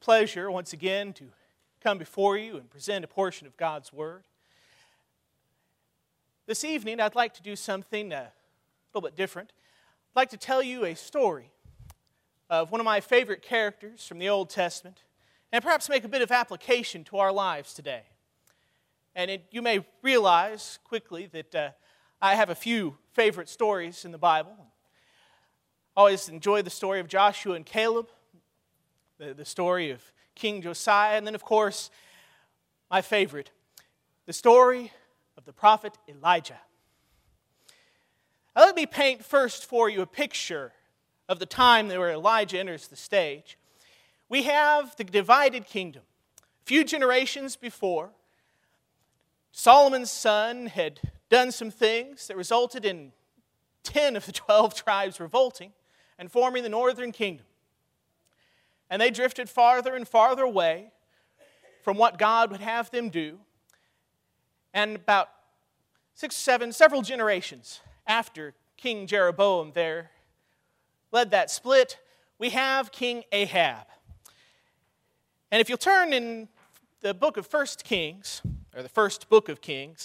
pleasure once again to come before you and present a portion of God's Word. This evening, I'd like to do something a little bit different. I'd like to tell you a story of one of my favorite characters from the Old Testament, and perhaps make a bit of application to our lives today. And you may realize quickly that I have a few favorite stories in the Bible. I always enjoy the story of Joshua and Caleb, the story of King Josiah, and then, of course, my favorite, the story of the prophet Elijah. Now, let me paint first for you a picture of the time where Elijah enters the stage. We have the divided kingdom. A few generations before, Solomon's son had done some things that resulted in 10 of the 12 tribes revolting and forming the northern kingdom. And they drifted farther and farther away from what God would have them do. And about several generations after King Jeroboam there led that split, we have King Ahab. And if you'll turn in the book of 1 Kings, or the first book of Kings,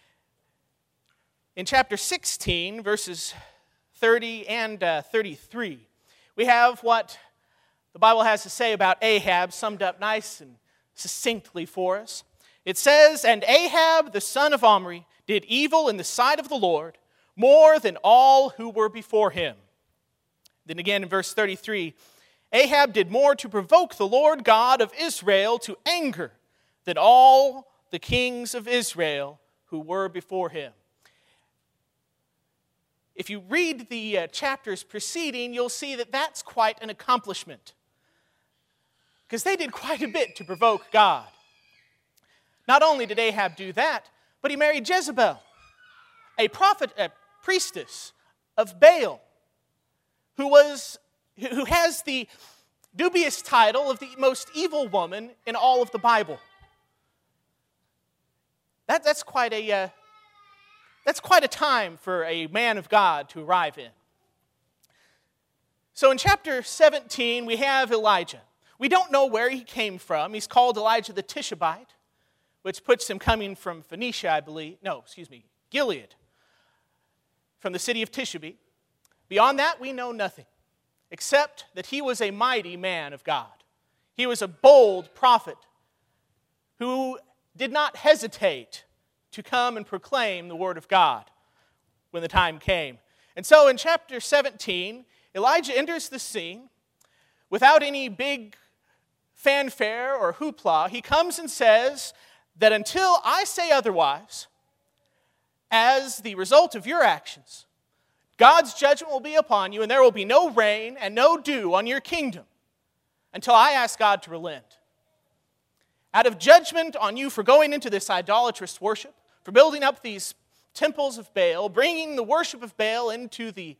in chapter 16, verses 30 and 33, we have what the Bible has to say about Ahab, summed up nice and succinctly for us. It says, "And Ahab, the son of Omri, did evil in the sight of the Lord, more than all who were before him." Then again in verse 33, "Ahab did more to provoke the Lord God of Israel to anger than all the kings of Israel who were before him." If you read the chapters preceding, you'll see that that's quite an accomplishment, because they did quite a bit to provoke God. Not only did Ahab do that, but he married Jezebel, a priestess of Baal, who has the dubious title of the most evil woman in all of the Bible. That's quite a time for a man of God to arrive in. So in chapter 17, we have Elijah. We don't know where he came from. He's called Elijah the Tishbite, which puts him coming from Phoenicia, I believe. Gilead, from the city of Tishbe. Beyond that, we know nothing, except that he was a mighty man of God. He was a bold prophet who did not hesitate to come and proclaim the word of God when the time came. And so in chapter 17, Elijah enters the scene without any big fanfare or hoopla. He comes and says that until I say otherwise, as the result of your actions, God's judgment will be upon you, and there will be no rain and no dew on your kingdom until I ask God to relent. Out of judgment on you for going into this idolatrous worship, for building up these temples of Baal, bringing the worship of Baal into the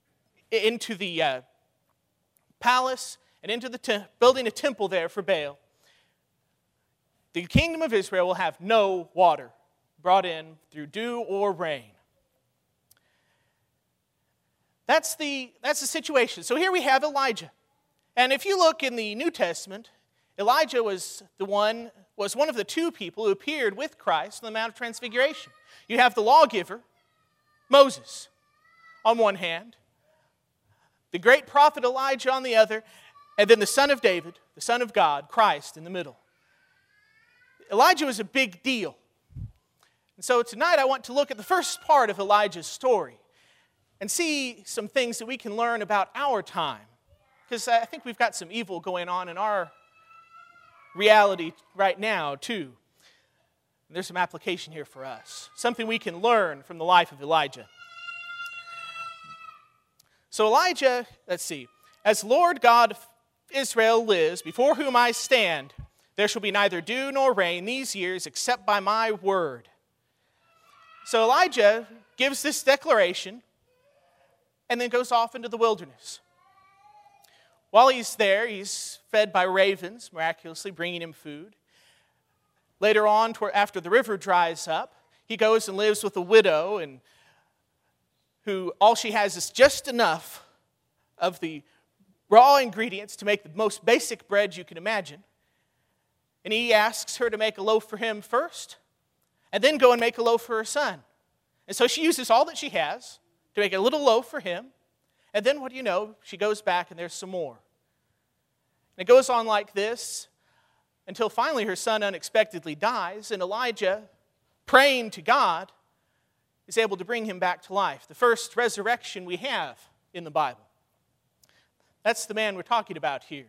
palace and into building a temple there for Baal, the kingdom of Israel will have no water brought in through dew or rain. That's the situation. So here we have Elijah. And if you look in the New Testament, Elijah was one of the two people who appeared with Christ on the Mount of Transfiguration. You have the lawgiver, Moses, on one hand, the great prophet Elijah on the other, and then the son of David, the son of God, Christ, in the middle. Elijah was a big deal. And so tonight I want to look at the first part of Elijah's story and see some things that we can learn about our time, because I think we've got some evil going on in our reality right now, too. And there's some application here for us. Something we can learn from the life of Elijah. So Elijah, let's see. "As Lord God of Israel lives, before whom I stand, there shall be neither dew nor rain these years except by my word." So Elijah gives this declaration and then goes off into the wilderness. While he's there, he's fed by ravens, miraculously bringing him food. Later on, after the river dries up, he goes and lives with a widow, and who all she has is just enough of the raw ingredients to make the most basic bread you can imagine. And he asks her to make a loaf for him first, and then go and make a loaf for her son. And so she uses all that she has to make a little loaf for him. And then what do you know? She goes back and there's some more. And it goes on like this until finally her son unexpectedly dies, and Elijah, praying to God, is able to bring him back to life. The first resurrection we have in the Bible. That's the man we're talking about here.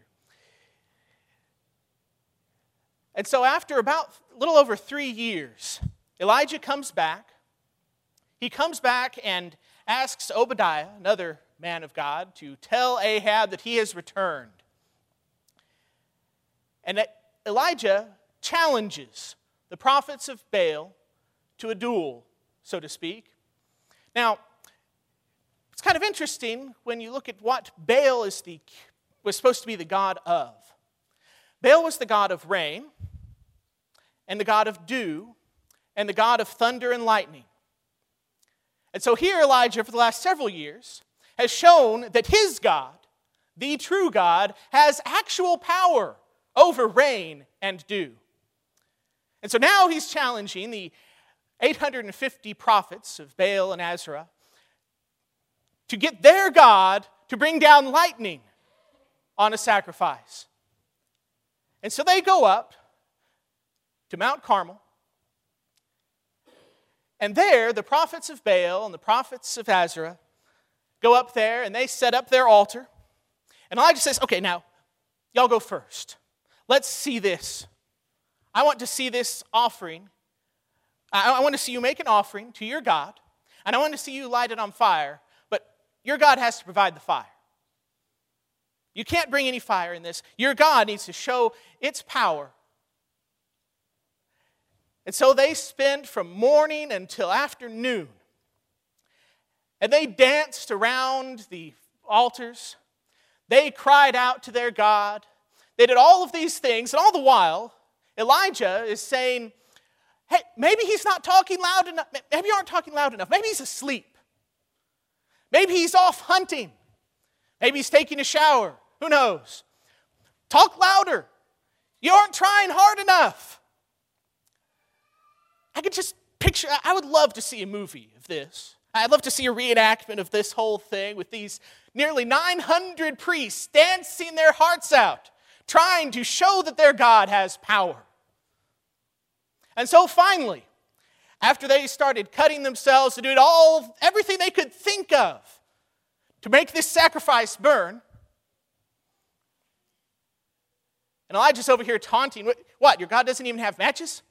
And so after about a little over 3 years, Elijah comes back. He comes back and asks Obadiah, another man of God, to tell Ahab that he has returned. And Elijah challenges the prophets of Baal to a duel, so to speak. Now, it's kind of interesting when you look at what Baal was supposed to be the god of. Baal was the god of rain, and the god of dew, and the god of thunder and lightning. And so here Elijah, for the last several years, has shown that his God, the true God, has actual power over rain and dew. And so now he's challenging the 850 prophets of Baal and Asherah to get their God to bring down lightning on a sacrifice. And so they go up to Mount Carmel. And there, the prophets of Baal and the prophets of Asherah go up there and they set up their altar. And Elijah says, okay, now, y'all go first. Let's see this. I want to see this offering. I want to see you make an offering to your God. And I want to see you light it on fire. But your God has to provide the fire. You can't bring any fire in this. Your God needs to show its power. And so they spent from morning until afternoon. And they danced around the altars. They cried out to their God. They did all of these things. And all the while, Elijah is saying, hey, maybe he's not talking loud enough. Maybe you aren't talking loud enough. Maybe he's asleep. Maybe he's off hunting. Maybe he's taking a shower. Who knows? Talk louder. You aren't trying hard enough. I could just picture, I would love to see a movie of this. I'd love to see a reenactment of this whole thing with these nearly 900 priests dancing their hearts out, trying to show that their God has power. And so finally, after they started cutting themselves to do everything they could think of to make this sacrifice burn, and Elijah's over here taunting, what, your God doesn't even have matches?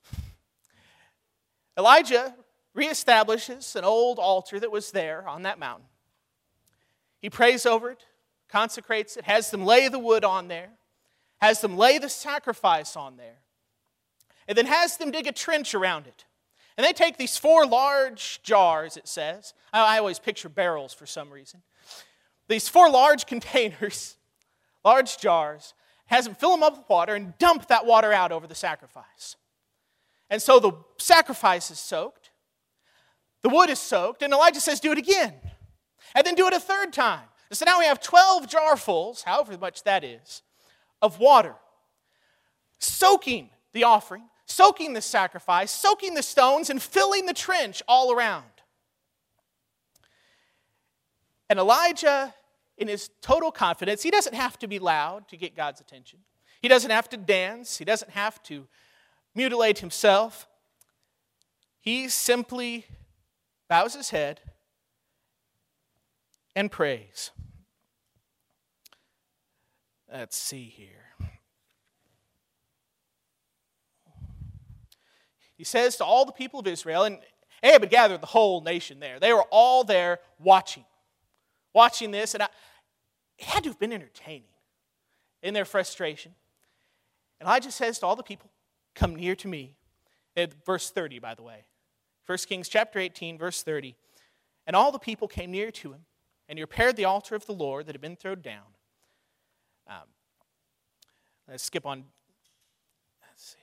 Elijah reestablishes an old altar that was there on that mountain. He prays over it, consecrates it, has them lay the wood on there, has them lay the sacrifice on there, and then has them dig a trench around it. And they take these 4 large jars, it says. I always picture barrels for some reason. These 4 large containers, large jars, has them fill them up with water and dump that water out over the sacrifice. And so the sacrifice is soaked, the wood is soaked, and Elijah says, do it again. And then do it a 3rd time. And so now we have 12 jarfuls, however much that is, of water, soaking the offering, soaking the sacrifice, soaking the stones, and filling the trench all around. And Elijah, in his total confidence, he doesn't have to be loud to get God's attention. He doesn't have to dance. He doesn't have to mutilate himself. He simply bows his head and prays. Let's see here. He says to all the people of Israel, and Ahab had gathered the whole nation there. They were all there watching this, and it had to have been entertaining in their frustration. And Elijah says to all the people, come near to me. Verse 30, by the way. 1 Kings chapter 18, verse 30. And all the people came near to him, and he repaired the altar of the Lord that had been thrown down. Let's skip on. Let's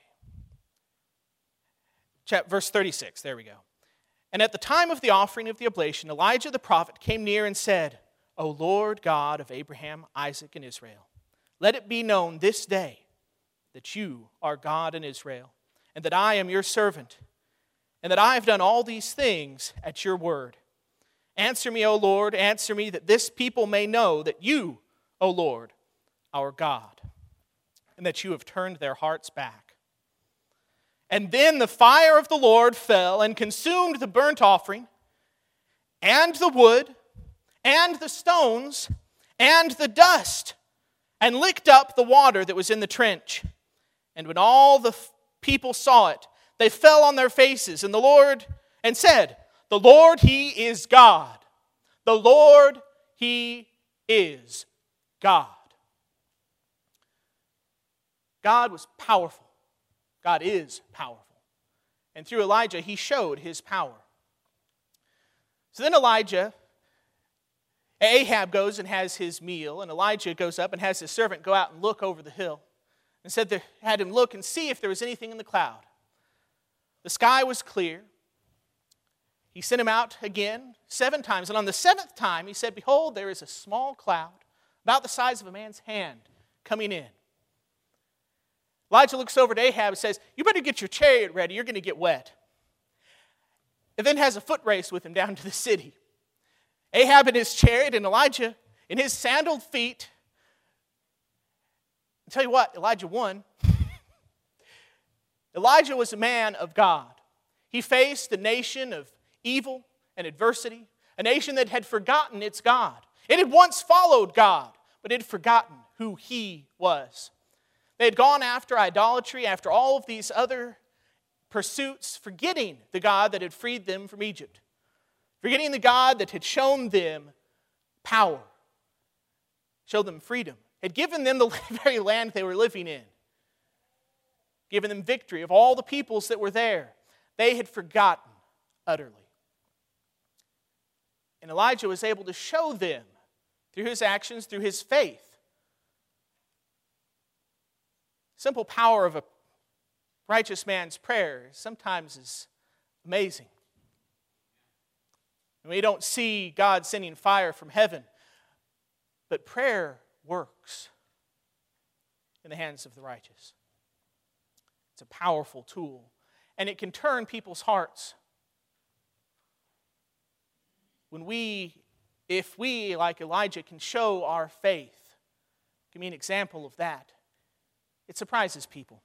see. Verse 36, there we go. And at the time of the offering of the oblation, Elijah the prophet came near and said, O Lord God of Abraham, Isaac, and Israel, let it be known this day that you are God in Israel, and that I am your servant, and that I have done all these things at your word. Answer me, O Lord, answer me, that this people may know that you, O Lord, our God, and that you have turned their hearts back. And then the fire of the Lord fell and consumed the burnt offering, and the wood, and the stones, and the dust, and licked up the water that was in the trench. And when all the people saw it, they fell on their faces, and said, The Lord, He is God. The Lord, He is God. God was powerful. God is powerful. And through Elijah, He showed His power. So then Ahab goes and has his meal, and Elijah goes up and has his servant go out and look over the hill. And had him look and see if there was anything in the cloud. The sky was clear. He sent him out again 7 times. And on the 7th time, he said, Behold, there is a small cloud, about the size of a man's hand, coming in. Elijah looks over at Ahab and says, You better get your chariot ready. You're going to get wet. And then has a foot race with him down to the city. Ahab in his chariot and Elijah in his sandaled feet. I'll tell you what, Elijah won. Elijah was a man of God. He faced a nation of evil and adversity, a nation that had forgotten its God. It had once followed God, but it had forgotten who He was. They had gone after idolatry, after all of these other pursuits, forgetting the God that had freed them from Egypt, forgetting the God that had shown them power, showed them freedom, had given them the very land they were living in, given them victory of all the peoples that were there. They had forgotten utterly. And Elijah was able to show them, through his actions, through his faith, simple power of a righteous man's prayer sometimes is amazing. And we don't see God sending fire from heaven, but prayer works in the hands of the righteous. It's a powerful tool, and it can turn people's hearts. If we, like Elijah, can show our faith, can be an example of that, it surprises people.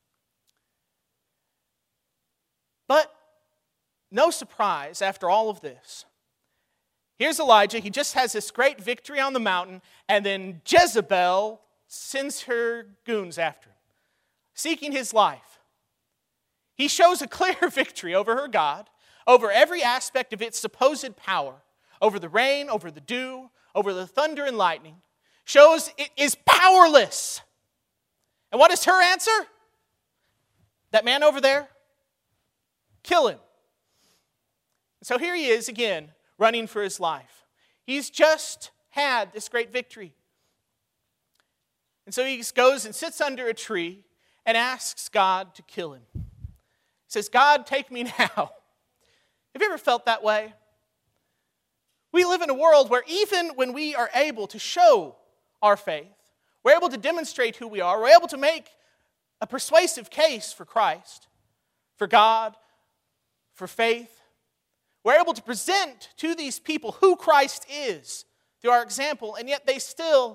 But no surprise after all of this. Here's Elijah. He just has this great victory on the mountain, and then Jezebel sends her goons after him, seeking his life. He shows a clear victory over her God, over every aspect of its supposed power, over the rain, over the dew, over the thunder and lightning, shows it is powerless. And what is her answer? That man over there? Kill him. So here he is again, running for his life. He's just had this great victory. And so he goes and sits under a tree and asks God to kill him. He says, God, take me now. Have you ever felt that way? We live in a world where even when we are able to show our faith, we're able to demonstrate who we are, we're able to make a persuasive case for Christ, for God, for faith. We're able to present to these people who Christ is through our example, and yet they still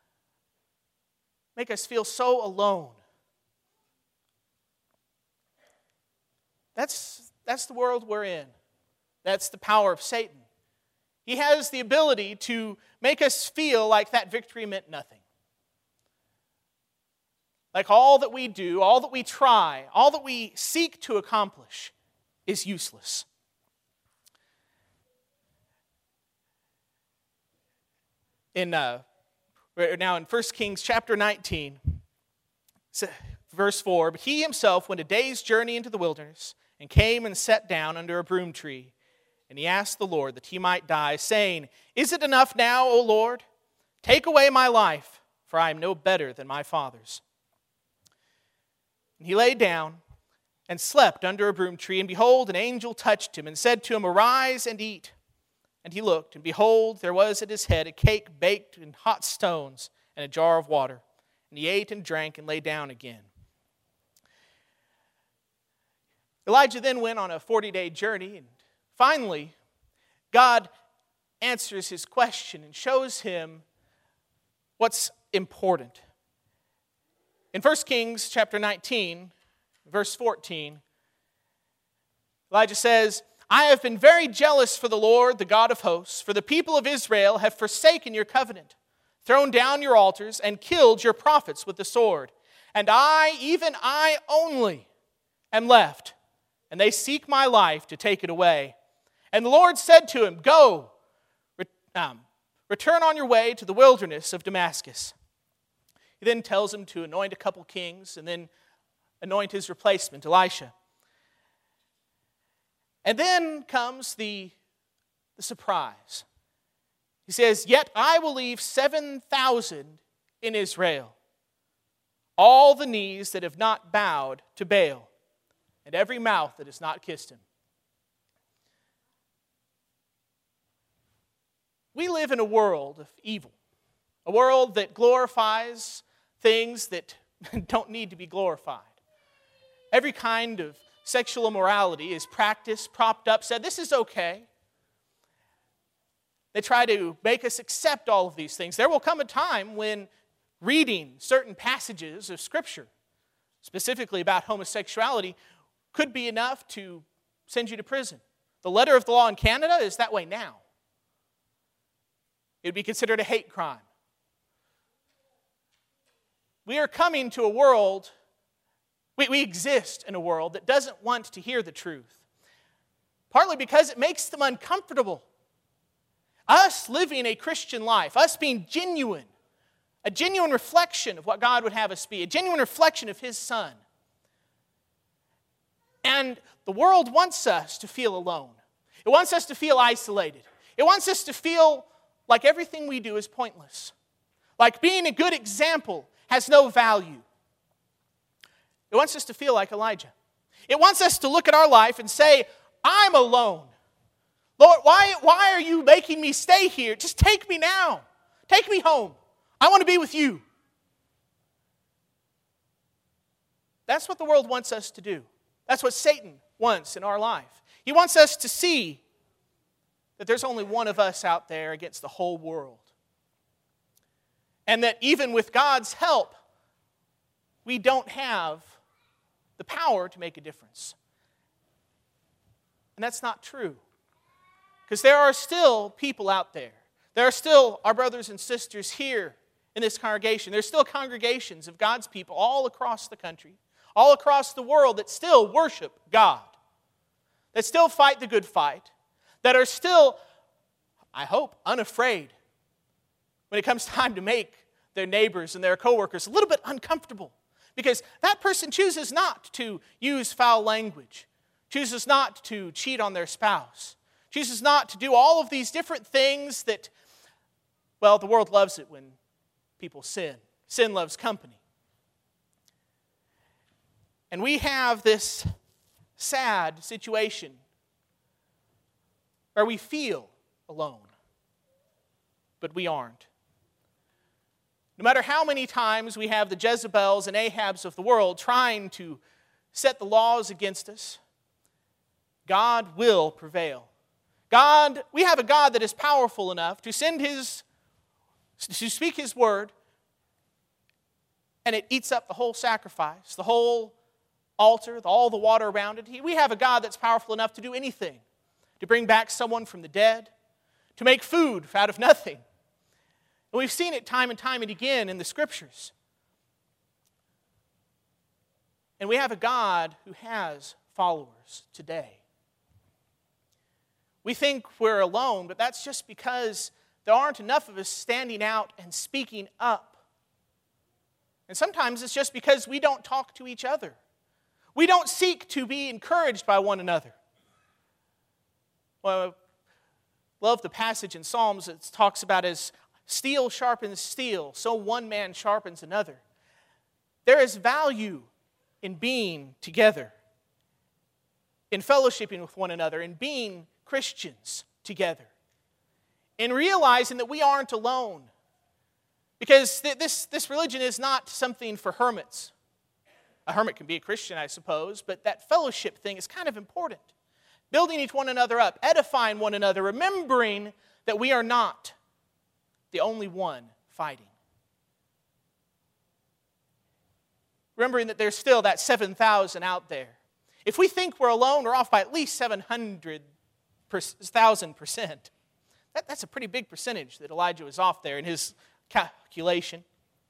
make us feel so alone. That's the world we're in. That's the power of Satan. He has the ability to make us feel like that victory meant nothing. Like all that we do, all that we try, all that we seek to accomplish is useless. Now in 1 Kings chapter 19, verse 4, But he himself went a day's journey into the wilderness and came and sat down under a broom tree. And he asked the Lord that he might die, saying, Is it enough now, O Lord? Take away my life, for I am no better than my fathers. And he lay down and slept under a broom tree, and behold, an angel touched him and said to him, Arise and eat. And he looked, and behold, there was at his head a cake baked in hot stones and a jar of water. And he ate and drank and lay down again. Elijah then went on a 40-day journey, and finally, God answers his question and shows him what's important. In 1 Kings chapter 19, verse 14, Elijah says, I have been very jealous for the Lord, the God of hosts, for the people of Israel have forsaken your covenant, thrown down your altars, and killed your prophets with the sword. And I, even I only, am left, and they seek my life to take it away. And the Lord said to him, Go, return on your way to the wilderness of Damascus. He then tells him to anoint a couple kings and then anoint his replacement, Elisha. And then comes the surprise. He says, Yet I will leave 7,000 in Israel, all the knees that have not bowed to Baal, and every mouth that has not kissed him. We live in a world of evil, a world that glorifies things that don't need to be glorified. Every kind of sexual immorality is practiced, propped up, said, this is okay. They try to make us accept all of these things. There will come a time when reading certain passages of Scripture, specifically about homosexuality, could be enough to send you to prison. The letter of the law in Canada is that way now. It would be considered a hate crime. We are coming to a world, we exist in a world that doesn't want to hear the truth. Partly because it makes them uncomfortable. Us living a Christian life, us being genuine, a genuine reflection of what God would have us be, a genuine reflection of His Son. And the world wants us to feel alone. It wants us to feel isolated. It wants us to feel like everything we do is pointless. Like being a good example has no value. It wants us to feel like Elijah. It wants us to look at our life and say, I'm alone. Lord, why are you making me stay here? Just take me now. Take me home. I want to be with you. That's what the world wants us to do. That's what Satan wants in our life. He wants us to see that there's only one of us out there against the whole world. And that even with God's help, we don't have the power to make a difference. And that's not true. Because there are still people out there. There are still our brothers and sisters here in this congregation. There's still congregations of God's people all across the country, all across the world that still worship God, that still fight the good fight, that are still, I hope, unafraid when it comes time to make their neighbors and their coworkers a little bit uncomfortable. Because that person chooses not to use foul language, chooses not to cheat on their spouse, chooses not to do all of these different things that, well, the world loves it when people sin. Sin loves company. And we have this sad situation where we feel alone, but we aren't. No matter how many times we have the Jezebels and Ahabs of the world trying to set the laws against us, God will prevail. We have a God that is powerful enough to speak His word, and it eats up the whole sacrifice, the whole altar, all the water around it. We have a God that's powerful enough to do anything, to bring back someone from the dead, to make food out of nothing. And we've seen it time and time and again in the Scriptures. And we have a God who has followers today. We think we're alone, but that's just because there aren't enough of us standing out and speaking up. And sometimes it's just because we don't talk to each other. We don't seek to be encouraged by one another. Well, I love the passage in Psalms that talks about as steel sharpens steel, so one man sharpens another. There is value in being together, in fellowshipping with one another, in being Christians together. in realizing that we aren't alone. Because this religion is not something for hermits. A hermit can be a Christian, I suppose, but that fellowship thing is kind of important. Building each one another up, edifying one another, remembering that we are not the only one fighting. Remembering that there's still that 7,000 out there. If we think we're alone, we're off by at least 700,000%. That's a pretty big percentage that Elijah was off there in his calculation.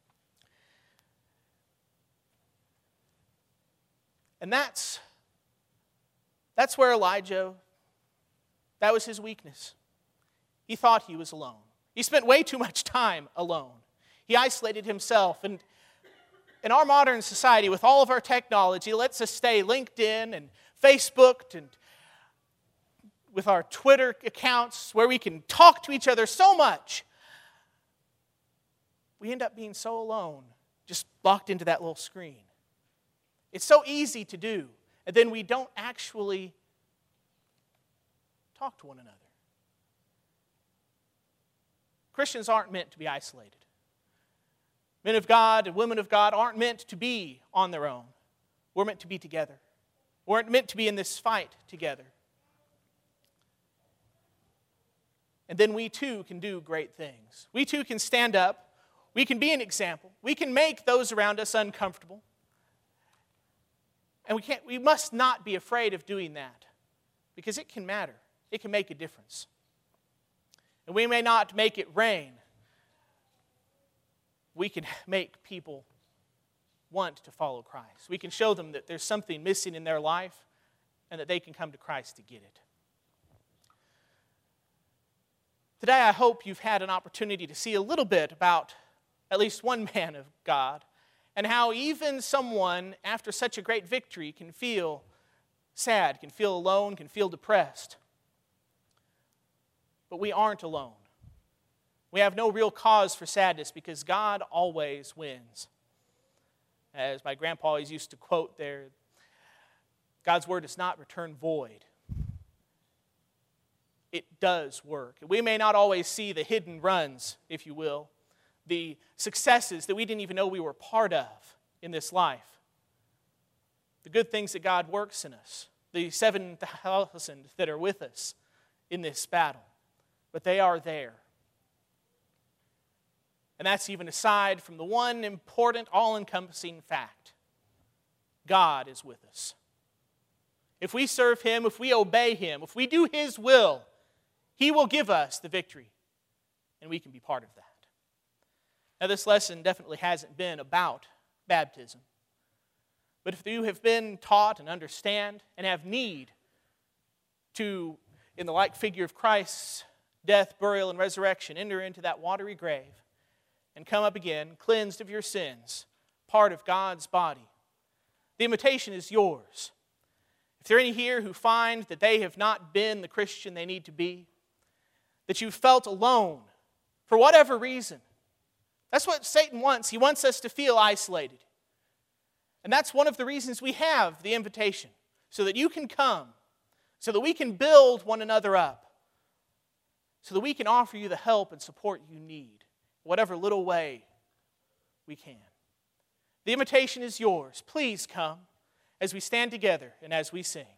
And that's where Elijah, that was his weakness. He thought he was alone. He spent way too much time alone. He isolated himself. And in our modern society, with all of our technology, it lets us stay LinkedIn and Facebooked and with our Twitter accounts where we can talk to each other so much. We end up being so alone, just locked into that little screen. It's so easy to do, and then we don't actually talk to one another. Christians aren't meant to be isolated. Men of God and women of God aren't meant to be on their own. We're meant to be together. We're meant to be in this fight together. And then we too can do great things. We too can stand up. We can be an example. We can make those around us uncomfortable. And we must not be afraid of doing that, because it can matter. It can make a difference. And we may not make it rain. We can make people want to follow Christ. We can show them that there's something missing in their life and that they can come to Christ to get it. Today, I hope you've had an opportunity to see a little bit about at least one man of God, and how even someone after such a great victory can feel sad, can feel alone, can feel depressed. But we aren't alone. We have no real cause for sadness because God always wins. As my grandpa always used to quote there, God's word does not return void. It does work. We may not always see the hidden runs, if you will, the successes that we didn't even know we were part of in this life. The good things that God works in us. The 7,000 that are with us in this battle. But they are there. And that's even aside from the one important, all-encompassing fact. God is with us. If we serve Him, if we obey Him, if we do His will, He will give us the victory. And we can be part of that. Now, this lesson definitely hasn't been about baptism. But if you have been taught and understand and have need to, in the like figure of Christ's death, burial, and resurrection, enter into that watery grave and come up again, cleansed of your sins, part of God's body, the invitation is yours. If there are any here who find that they have not been the Christian they need to be, that you felt alone for whatever reason, that's what Satan wants. He wants us to feel isolated. And that's one of the reasons we have the invitation, so that you can come, so that we can build one another up, so that we can offer you the help and support you need, whatever little way we can. The invitation is yours. Please come as we stand together and as we sing.